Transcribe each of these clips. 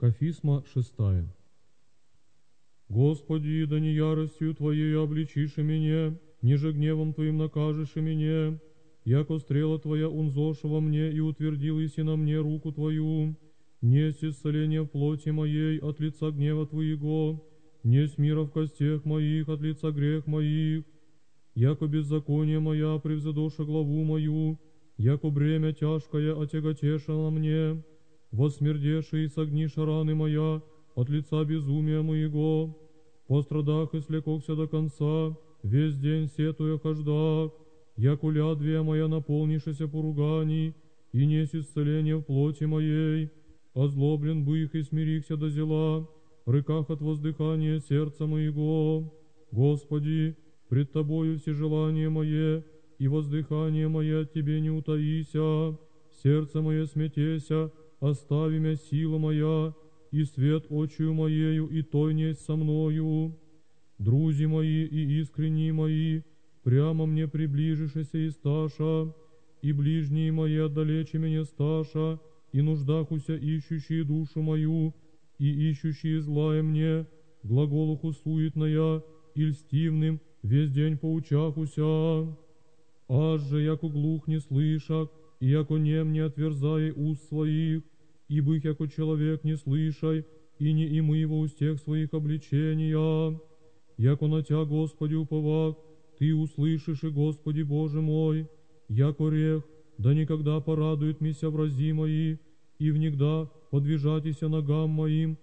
Кафисма 6. Господи, да не яростью Твоей обличишь и меня, ниже гневом Твоим накажешь и меня, яко стрела Твоя унзоша во мне и утвердил иси на мне руку Твою, несть исцеление в плоти моей от лица гнева Твоего, несть мира в костях моих от лица грех моих, яко беззаконие моя превзадоша главу мою, яко бремя тяжкое отяготешило мне, воссмердеши и согниша раны моя от лица безумия моего, по страдах и слекокся до конца, весь день сетуя хождах, яко лядвия моя наполнишися поруганий, и несть исцеление в плоти моей, озлоблен бых и смирихся до зела, рыках от воздыхания сердца моего. Господи, пред Тобою все желания мое, и воздыхание мое от Тебе не утаися, сердце мое смятеся, остави мя сила моя, и свет очию моею, и той несть со мною. Друзи мои и искренние мои, прямо мне приближишься и сташа, и ближние мои отдалече меня сташа, и нуждахуся ищущие душу мою, и ищущие злая мне, глаголуху суетная, и льстивным весь день поучахуся. Аж же, яко глух не слышак, и яко нем не отверзай уст своих, и бых яко человек не слышай, и не имы во устех своих обличения. Яко на Тя, Господи, уповак, Ты услышишь, и Господи Боже мой, яко рех, да никогда порадует мися врази мои, и внегда подвижатися ногам моим,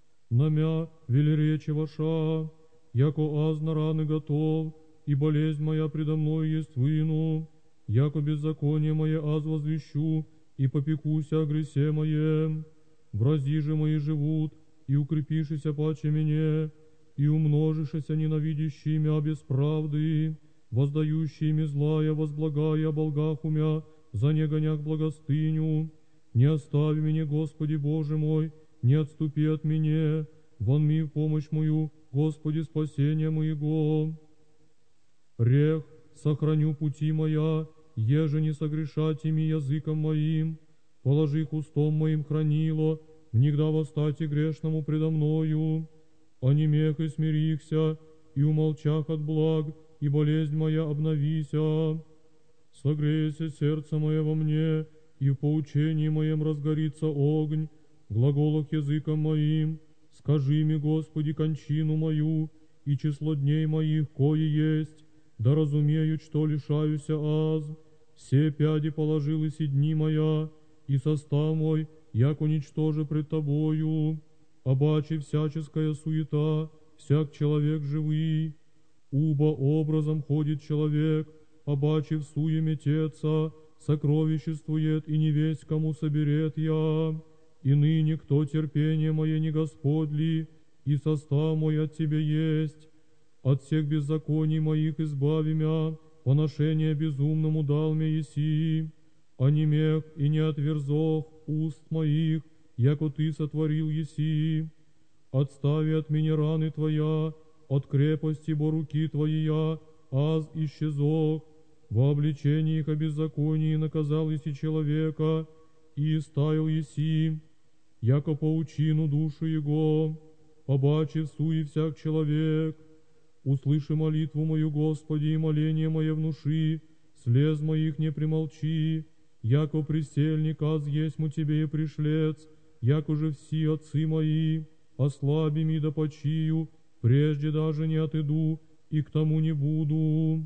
намя велеречи ваша, яко аз на раны готов, и болезнь моя предо мной есть выну, яко беззаконие мое аз возвещу, и попекуся о гресе моем. Врази же мои живут, и укрепишися паче мне, и умножишься ненавидящие мя без правды, воздающие ми злая, возблагая о болгах умя, за негоняк благостыню. Не остави меня, Господи Боже мой, не отступи от меня, вон ми в помощь мою, Господи, спасение моего. Рех, сохраню пути моя, еже не согрешать ими языком моим, положи устом моим хранило, внегда восстати грешному предо мною, онемех и смирихся, и умолчах от благ, и болезнь моя обновися. Согрейся сердце мое во мне, и в поучении моем разгорится огонь, глаголах языком моим, скажи ми, Господи, кончину мою, и число дней моих, кое есть, да разумею, что лишаюся аз. Все пяди положились и дни моя, и состав мой, як уничтожи пред Тобою. Обаче всяческая суета, всяк человек живый, уба образом ходит человек, обаче в суе метеца, сокровиществует и не весть кому соберет я. И ныне кто терпение мое не Господь ли, и состав мой от Тебя есть. От всех беззаконий моих избави мя, поношение безумному дал мне еси, онемех и не отверзох уст моих, яко Ты сотворил еси. Отстави от меня раны Твоя, от крепости бо руки Твоя, аз исчезох. Во обличении их о беззаконии наказал еси человека, и истаял еси, яко паучину душу его, побачив суе всяк человек. Услыши молитву мою, Господи, и моление мое внуши, слез моих не примолчи, яко присельник аз есму Тебе и пришлец, яко же все отцы мои, ослаби ми да почию, прежде даже не отыду, и к тому не буду.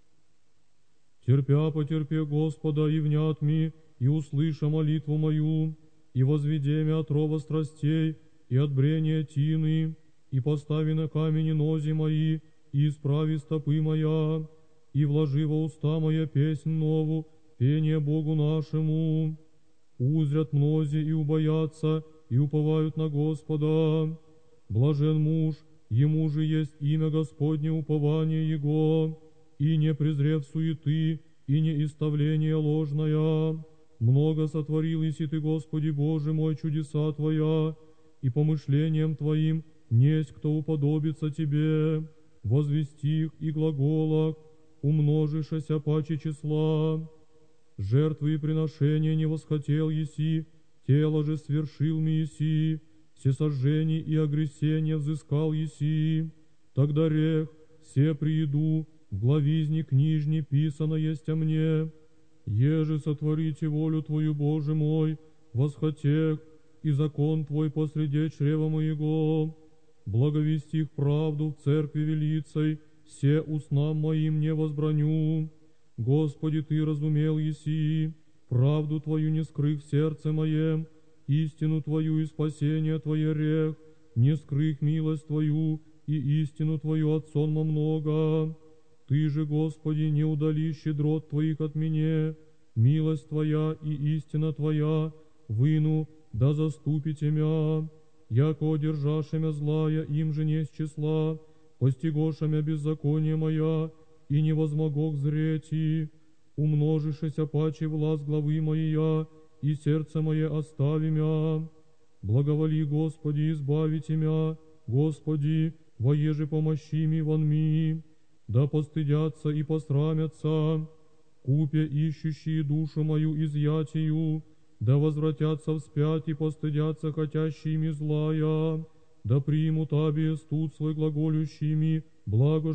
Терпя потерпе Господа, и внят ми, и услыша молитву мою, и возведе мя от рова страстей, и от брения тины, и постави на камени нози мои, и исправи стопы моя, и вложи во уста моя песнь нову, пение Богу нашему. Узрят мнози и убоятся, и уповают на Господа. Блажен муж, ему же есть имя Господне упование его, и не презрев суеты, и не иставление ложное. Много сотворил еси Ты, Господи Боже мой, чудеса Твоя, и помышлением Твоим несть кто уподобится Тебе, возвести их и глаголах, умножишься паче числа. Жертвы и приношения не восхотел еси, тело же свершил ми еси, всесожжений и огресения взыскал еси. Тогда рех, все приеду, в главизни книжни писано есть о мне. Еже сотворите волю Твою, Боже мой, восхотех, и закон Твой посреди чрева моего. Благовестих правду в церкви велицей, все устам моим не возбраню. Господи, Ты разумел еси, правду Твою не скрых в сердце моем, истину Твою и спасение Твое рех, не скрых милость Твою и истину Твою от сонма много. Ты же, Господи, не удали щедрот Твоих от меня, милость Твоя и истина Твоя, выну, да заступите мя, яко одержашемя злая, им же не с числа, постигошемя беззаконие моя, и не возмогох зрети, умножишеся паче власть главы моя, и сердце мое остави мя. Благоволи, Господи, избавите мя, Господи, воеже помощи ми вон ми, да постыдятся и посрамятся, купе ищущие душу мою изъятию, да возвратятся вспять и постыдятся хотящими злая, да примут аби студ свой глаголющими, благо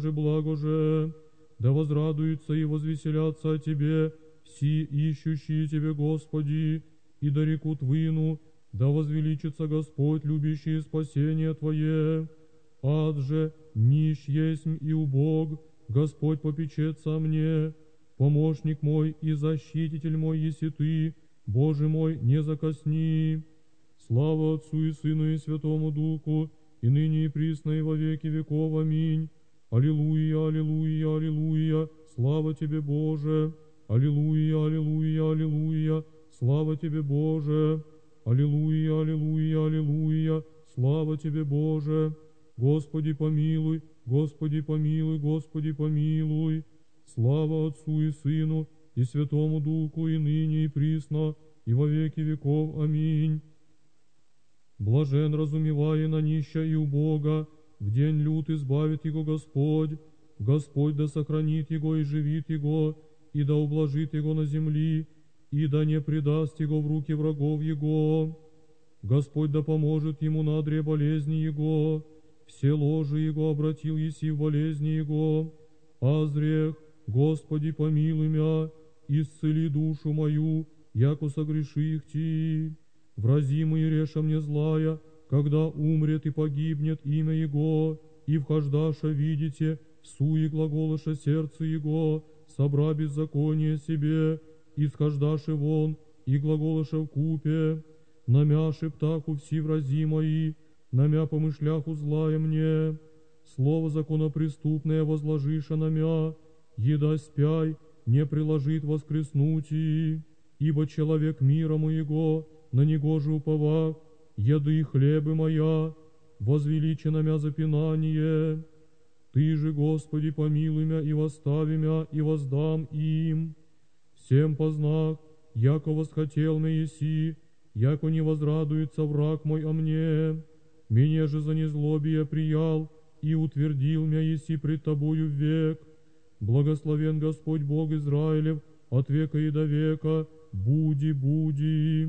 же, да возрадуются и возвеселятся о Тебе все ищущие Тебе, Господи, и да рекут выну, да возвеличится Господь, любящий спасение Твое. Ад же нищ есмь и убог, Господь попечется о мне, помощник мой и защититель мой еси Ты, Боже мой, не закосни. Слава Отцу и Сыну и Святому Духу, и ныне и присно и во веки веков. Аминь. Аллилуйя, аллилуйя, аллилуйя, слава Тебе, Боже. Аллилуйя, аллилуйя, аллилуйя, слава Тебе, Боже. Аллилуйя, аллилуйя, аллилуйя, слава Тебе, Боже. Господи помилуй, Господи помилуй, Господи помилуй. Слава Отцу и Сыну и Святому Духу, и ныне и присно, и во веки веков. Аминь. Блажен разумевая на нища и убога, в день лют избавит его Господь. Господь да сохранит его и живит его, и да ублажит его на земли, и да не предаст его в руки врагов его. Господь да поможет ему на одре болезни его, все ложи его обратил еси в болезни его. Азрех, Господи, помилуй мя, исцели душу мою, яко согреших Ти. Вразимый реша мне злая, когда умрет и погибнет имя Его, и вхождаша видите, суе глаголыша сердце Его, собра беззаконие себе, исхождаши вон, и глаголыша в купе, намя шептаху все врази мои, намя помышляху злая мне, слово законопреступное возложиша намя, еда спяй, не приложит воскреснуть ибо человек мира моего, на него же уповах, еды и хлебы моя, возвеличено мя запинание. Ты же, Господи, помилуй мя и восстави мя, и воздам им. Всем познах, яко восхотел мя еси, яко не возрадуется враг мой о мне. Меня же за незлобие приял, и утвердил мя еси пред Тобою век. Благословен Господь Бог Израилев, от века и до века, буди, буди.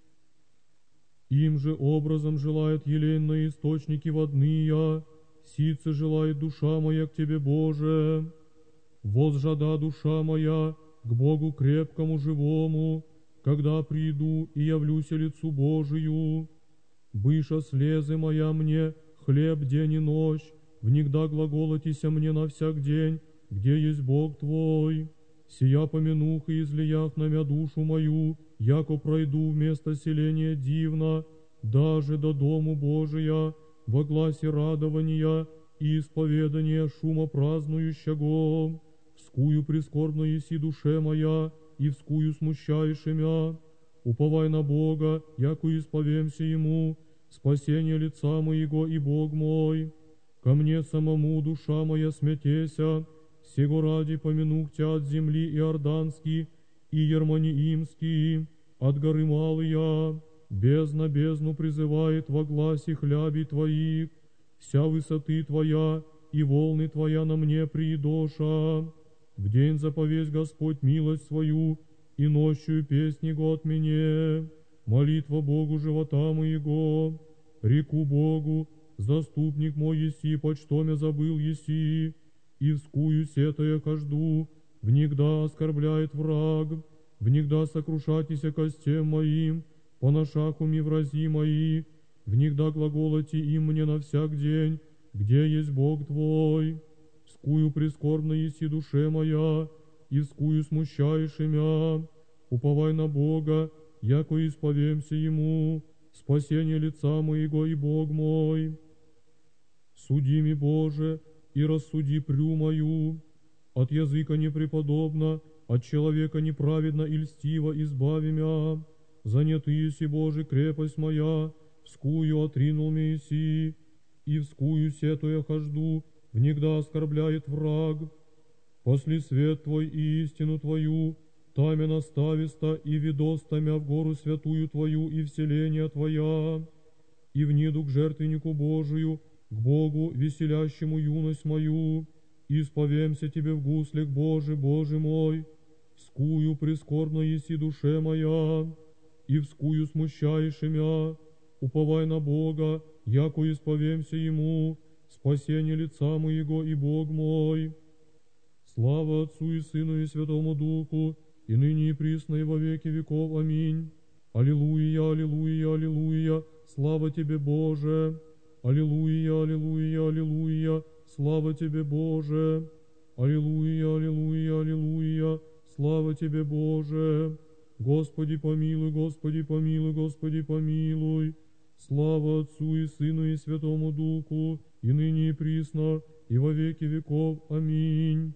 Им же образом желает еленные источники водные, сице желает душа моя к Тебе, Боже. Возжада душа моя к Богу крепкому живому, когда приду и явлюся лицу Божию. Быша слезы моя мне, хлеб день и ночь, внегда глаголотися мне на всяк день, где есть Бог Твой. Сия помянух и излиях на мя душу мою, яко пройду вместо селения дивно, даже до дому Божия, во гласе радования и исповедания шума празднующего. Вскую прискорбно еси душе моя, и вскую смущаешь мя. Уповай на Бога, яко исповемся Ему, спасение лица моего и Бог мой. Ко мне самому душа моя смятеся, сего ради помянух Тя от земли Иорданский и Ермониимский, от горы малыя, бездна бездну призывает во гласе хлябей Твоих, вся высоты Твоя и волны Твоя на мне приидоша. В день заповесть Господь милость свою, и ночью песнь Его от меня, молитва Богу живота моего. реку Богу, заступник мой еси, почто мя забыл еси, и вскую сетая кажду, внегда оскорбляет враг, внегда сокрушатися костем моим, поношаху ми врази мои, внегда глаголоти им мне на всяк день, где есть Бог твой. Вскую прискорбно еси душе моя, и вскую смущаешь имя, уповай на Бога, яко исповемся Ему, спасение лица моего и Бог мой. Суди ми, Боже, и рассуди прю мою, от языка непреподобно, от человека неправедно и льстиво избави мя. Занят еси, Боже, крепость моя, вскую отринул ме еси, и вскую сетуя хожду, внегда оскорбляет враг. Пошли свет Твой и истину Твою, таме настависта и ведоста мя в гору святую Твою и вселение Твоя, и вниду к жертвеннику Божию, к Богу, веселящему юность мою, и исповемся Тебе в гуслях, Боже, Боже мой, вскую прискорбно еси душе моя, и вскую смущаешь мя, уповай на Бога, яко исповемся Ему, спасение лица моего и Бог мой. Слава Отцу и Сыну и Святому Духу, и ныне и присно и во веки веков. Аминь. Аллилуйя, аллилуйя, аллилуйя, слава Тебе, Боже. Аллилуйя, аллилуйя, аллилуйя, слава Тебе, Боже. Аллилуйя, аллилуйя, аллилуйя, слава Тебе, Боже. Господи помилуй, Господи помилуй, Господи помилуй. Слава Отцу и Сыну и Святому Духу, и ныне и присно, и во веки веков. Аминь.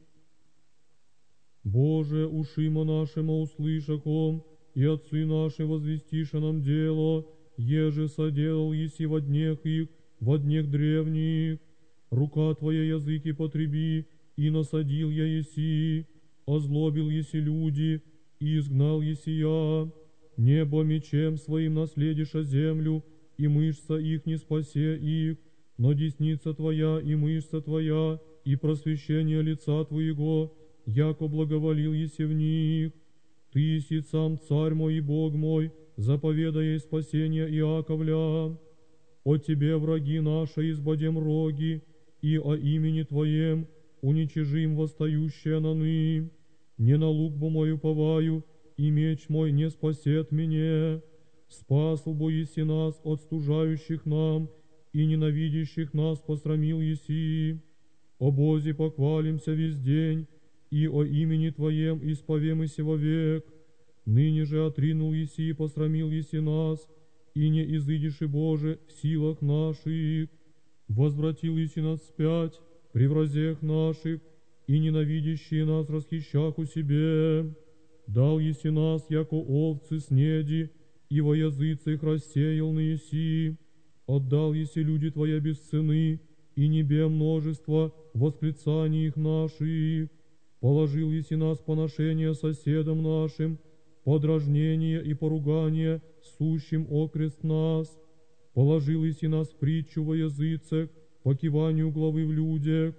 Боже, ушима нашима услышахом, и отцы наши возвестиша нам дело, еже соделал еси во днях их, во днях древних. Рука Твоя языки потреби, и насадил я еси, озлобил еси люди, и изгнал еси я. Небо мечем своим наследиша землю, и мышца их не спасе их, но десница Твоя и мышца Твоя, и просвещение лица Твоего, яко благоволил еси в них. Ты еси сам царь мой и Бог мой, заповедая спасение Иаковля. О Тебе, враги наши, избадем роги, и о имени Твоем уничижим восстающее наны. Не на лук бо мой уповаю, и меч мой не спасет меня. Спасл бо еси нас от стужающих нам, и ненавидящих нас посрамил еси. О Бозе похвалимся весь день, и о имени Твоем исповемся вовек. Ныне же отринул еси и посрамил еси нас, и не изыдешь, Боже, в силах наших. Возвратил еси нас вспять при вразях наших, и ненавидящие нас расхищах у себе. Дал еси нас, яко овцы снеди, и во языцах рассеял на еси. Отдал еси люди Твоя без цены, и небе множество восклицаний их наших. Положил еси нас поношение соседам нашим, подражнение и поругание сущим окрест нас. Положил еси нас в притчу во языцах, по киванию главы в людях.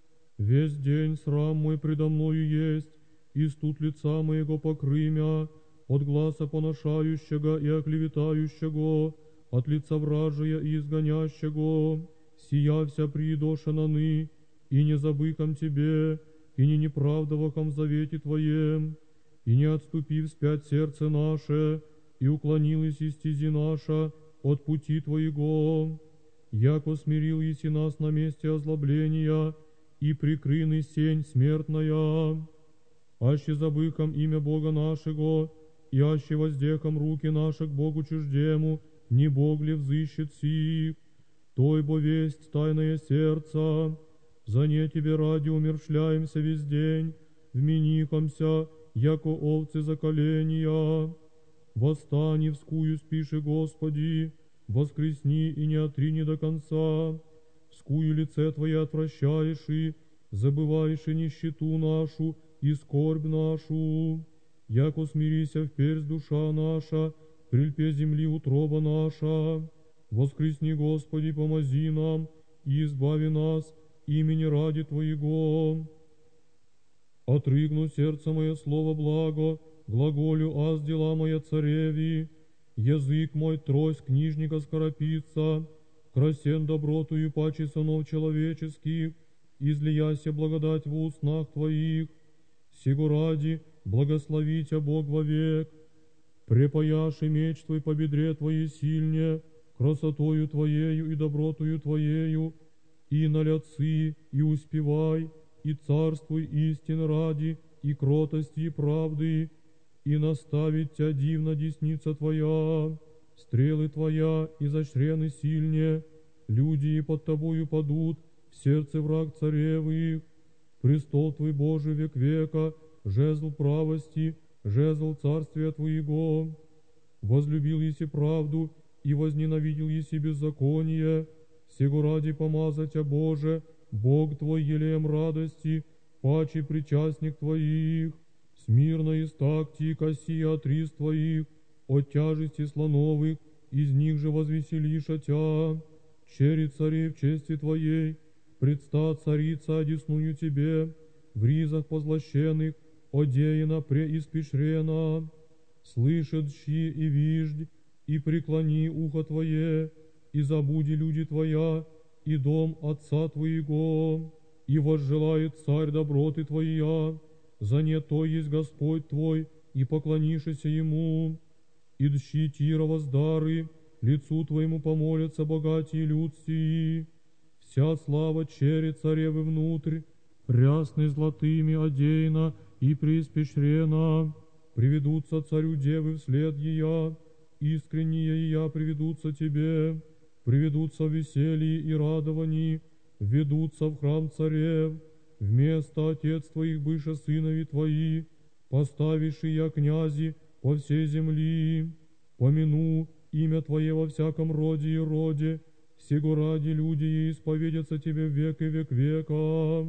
Весь день срам мой предо мною есть, и студ лица моего покрымя, от гласа поношающего и оклеветающего, от лица вражия и изгонящего, сия вся приидоша наны, и не забыком Тебе, и не неправдовахом завете Твоем, и не отступив вспять сердце наше, и уклонилась из стези наша от пути Твоего, яко смирил еси нас на месте озлобления, и прикрыны сень смертная. Аще забыком имя Бога нашего, и аще воздехом руки наши к Богу чуждему, не Бог ли взыщет сих, той бо весть тайное сердца. За не Тебе ради умершляемся весь день, вменихомся, яко овцы за коления. Восстань, вскую спиши, Господи, воскресни и не отрини до конца. Вскую лице Твое отвращаешь и забываешь и нищету нашу, и скорбь нашу. Яко смирися вперь душа наша, прильпе земли утроба наша. Воскресни, Господи, помози нам, и избави нас, имени ради Твоего. Отрыгну сердце мое слово благо, глаголю аз дела моя цареви, язык мой трость книжника скоропица, красен добротою паче сынов человеческих, излияся благодать в устнах Твоих, сего ради благослови Тя Бог вовек. Препояши меч Твой по бедре Твоей сильне, красотою Твоею и добротою Твоею, и наляци, и успевай, и царствуй истин ради, и кротости, и правды, и наставит Тя дивна десница Твоя, стрелы Твоя изощрены сильне, люди и под Тобою падут, в сердце враг царевых, престол Твой Божий век века, жезл правости, жезл царствия Твоего. Возлюбил еси правду и возненавидел еси беззаконие, сего ради помазать Тя Боже, Бог Твой елеем радости, паче причастник Твоих, смирно истакти коси отрис Твоих, от тяжести слоновых, из них же возвеселиша Тя, черед царей в чести Твоей, предста царица одесную Тебе, в ризах позлощенных, одеяна преиспешрена, слышит щи и виждь, и преклони ухо Твое, и забуди люди Твоя, и дом Отца Твоего, и возжелает царь доброты Твоя, за не то есть Господь Твой, и поклонишься Ему, и дщи Тира воздары, лицу Твоему помолятся богатые люд сии, вся слава чере царевы внутрь, рясны золотыми одеяна и преиспещрена, приведутся царю девы вслед ея, искренние ея приведутся Тебе, приведутся в веселье и радовании, введутся в храм царев, вместо отец Твоих быше сынови Твои, поставивши я князи по всей земли, помяну имя Твое во всяком роде и роде, сего ради люди и исповедятся Тебе в век и век века.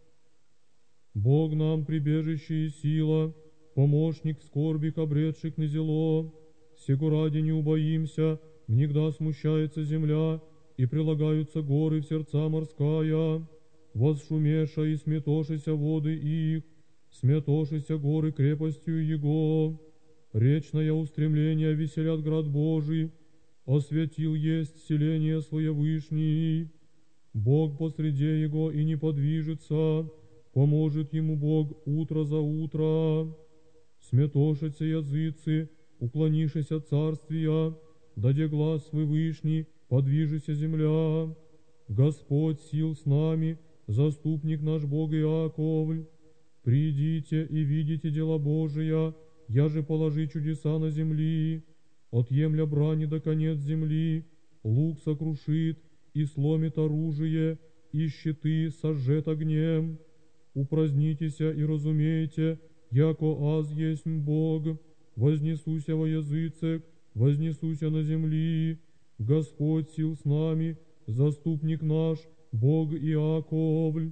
Бог нам прибежище и сила, помощник в скорбях обретших на зело, сего ради не убоимся, внегда смущается земля, и прилагаются горы в сердца морская, возшумеша и сметошися воды их, сметошися горы крепостью Его. Речное устремление веселят град Божий, осветил есть селение свое вышний. Бог посреди Его и не подвижется, поможет ему Бог утро за утро. Сметошатся языцы, уклонишься от царствия, даде глаз свой вышний, подвижися земля. Господь сил с нами, заступник наш Бог Иаковль. Придите и видите дела Божия, я же положи чудеса на земли, отъемля брани до конец земли, лук сокрушит и сломит оружие, и щиты сожжет огнем. Упразднитеся и разумейте, яко аз есть Бог, вознесуся во языцек, вознесуся на земли, Господь сил с нами, заступник наш, Бог Иаковль.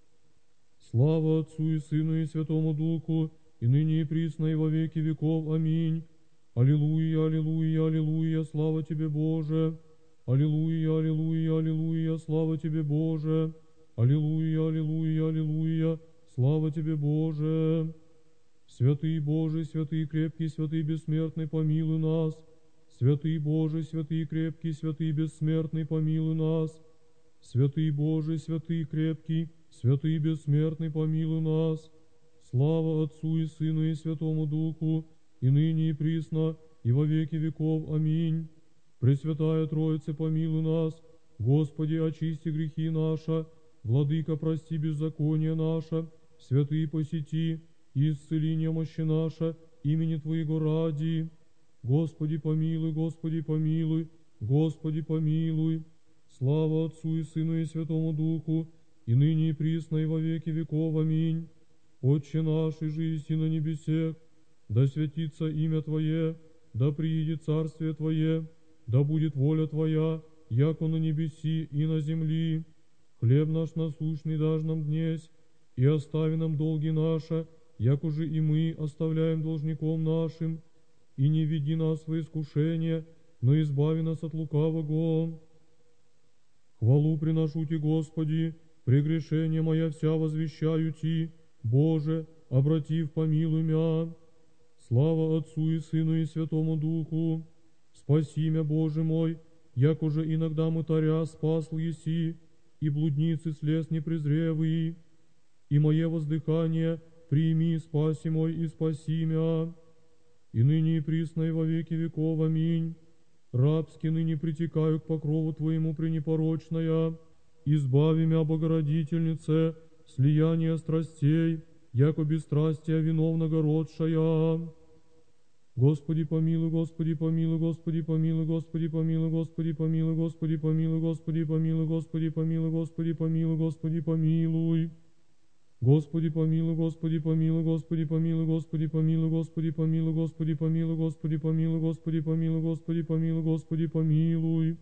Слава Отцу и Сыну и Святому Духу, и ныне и присно и во веки веков. Аминь. Аллилуйя, аллилуйя, аллилуйя, слава Тебе, Боже. Аллилуйя, аллилуйя, аллилуйя, слава Тебе, Боже. Аллилуйя, аллилуйя, аллилуйя, слава Тебе, Боже. Святый Божий, святый крепкий, святый бессмертный, помилуй нас. Святый Божий, святый крепкий, святый бессмертный, помилуй нас. Святый Божий, святый крепкий, святый бессмертный, помилуй нас. Слава Отцу и Сыну и Святому Духу, и ныне и присно, и во веки веков. Аминь. Пресвятая Троица, помилуй нас. Господи, очисти грехи наши. Владыка, прости беззаконие наше. Святый, посети и исцели немощи наша, имени Твоего ради. Господи, помилуй, Господи, помилуй, Господи, помилуй. Слава Отцу и Сыну и Святому Духу, и ныне и присно, и во веки веков. Аминь. Отче наш, и иси на небесех, да святится имя Твое, да приидет царствие Твое, да будет воля Твоя, яко на небеси и на земли. Хлеб наш насущный дашь нам днесь, и остави нам долги наши, яко же и мы оставляем должником нашим, и не веди нас во искушение, но избави нас от лукавого. Хвалу приношу Ти, Господи, прегрешение моя вся возвещаю Ти, Боже, обратив, помилуй мя. Слава Отцу и Сыну и Святому Духу. Спаси мя, Боже мой, як уже иногда мытаря спасл еси, и блудницы слез не презревый, и мое воздыхание прими, спаси мой и спаси мя, и ныне и присно и во веки веков. Аминь. Рабски ныне притекаю к покрову Твоему пренепорочная, избави мя, Богородительнице, слияние страстей, яко бесстрастия виновного родшая. Господи помилуй, Господи помилуй, Господи помилуй, Господи помилуй, Господи помилуй, Господи помилуй, Господи помилуй, Господи помилуй, Господи помилуй, Господи помилуй. Господи помилуй, Господи помилуй, Господи помилуй, Господи помилуй, Господи помилуй, Господи помилуй, Господи помилуй, Господи помилуй, Господи помилуй, Господи помилуй.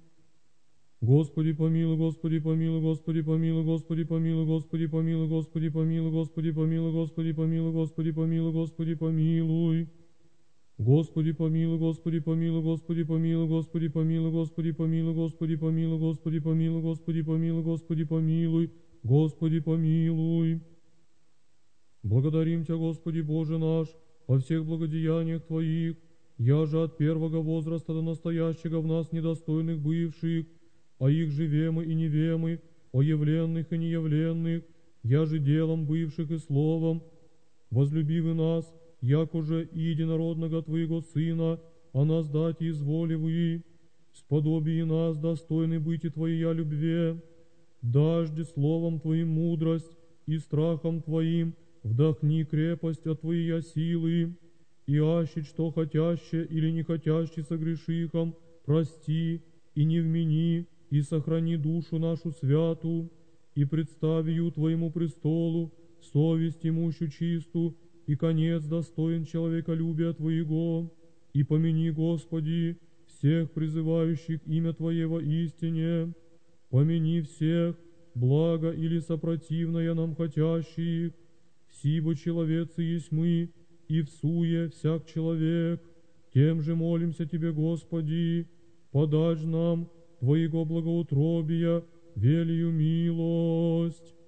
Господи помилуй, Господи помилуй, Господи помилуй, Господи помилуй, Господи помилуй, Господи помилуй, Господи помилуй, Господи помилуй, Господи помилуй, Господи помилуй. Господи помилуй, Господи помилуй, Господи помилуй, Господи помилуй, Господи помилуй, Господи помилуй, Господи помилуй, Господи помилуй, Господи помилуй, Господи помилуй. Благодарим Тебя, Господи Боже наш, по всех благодеяниях Твоих, я же от первого возраста до настоящего в нас недостойных бывших, а их живемы и невемы, о явленных и неявленных, я же делом бывших и словом, возлюбивы нас, якоже и единородного Твоего Сына, а нас дать изволевы, сподобие нас, достойны быть и Твоя любве, дажди словом Твоим мудрость и страхом Твоим вдохни крепость от Твоей силы, и аще что хотяще или не хотяще согрешихом, прости и не вмени, и сохрани душу нашу святу, и представи ее Твоему престолу, совесть имущу чисту, и конец достоин человеколюбия Твоего, и помяни, Господи, всех призывающих имя Твое во истине, помяни всех, благо или сопротивное нам хотящих, сибо человецы есть мы, и всуе всяк человек, тем же молимся Тебе, Господи, подашь нам Твоего благоутробия, велию милость.